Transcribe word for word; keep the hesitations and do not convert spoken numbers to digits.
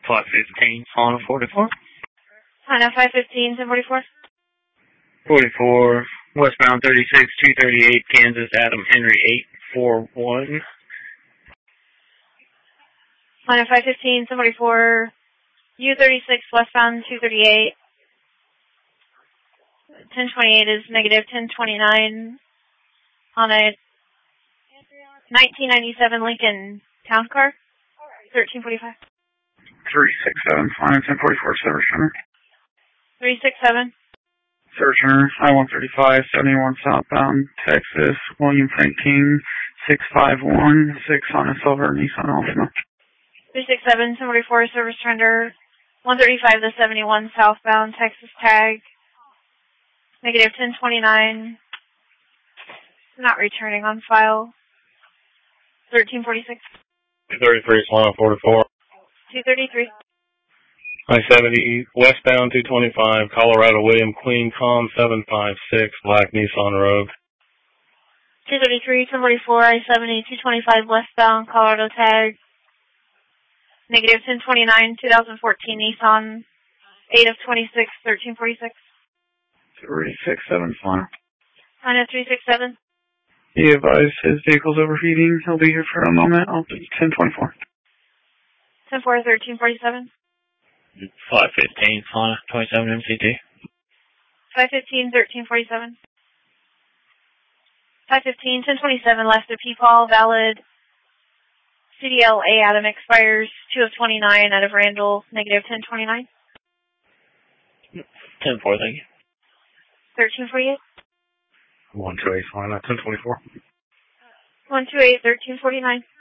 five fifteen, Fauna forty-four. Fauna five fifteen, ten forty-four. forty-four, westbound thirty-six, two thirty-eight, Kansas, Adam Henry eight four one. Fauna five fifteen, ten forty-four, U thirty-six, westbound two thirty-eight. ten twenty-eight is negative ten twenty-nine on a nineteen ninety-seven Lincoln Town Car, thirteen forty-five. three six seven, Fauna ten forty-four, Service Center. three six seven. Service Center, I one thirty-five, seventy-one southbound, Texas, William Frank King, six five one, six on a silver Nissan Altima. three six seven, ten forty-four, Service Trender, one thirty-five to seventy-one southbound, Texas tag, negative ten twenty-nine, not returning on file, thirteen forty-six. two thirty-three, Fauna forty-four. two thirty-three. I seventy, westbound two twenty-five, Colorado William Queen, Com seven five six, black Nissan Rogue. two thirty-three, ten forty-four, I seventy, two twenty-five, westbound, Colorado tag, negative ten twenty-nine, twenty fourteen Nissan, eight of twenty-six, thirteen forty-six. three six seven, Fauna. Fauna three six seven. He advised his vehicle's overheating. He'll be here for a moment. I'll be ten twenty-four. ten four, thirteen forty-seven. five fifteen, Fauna twenty-seven M C T. five fifteen, thirteen forty-seven. five fifteen, ten twenty-seven, left of P-Paul, valid. C D L A Adam expires two of twenty-nine out of Randall, negative ten twenty-nine. ten four, thank you. thirteen forty-eight. one two eight, Fauna ten twenty-four. one two eight, thirteen forty-nine.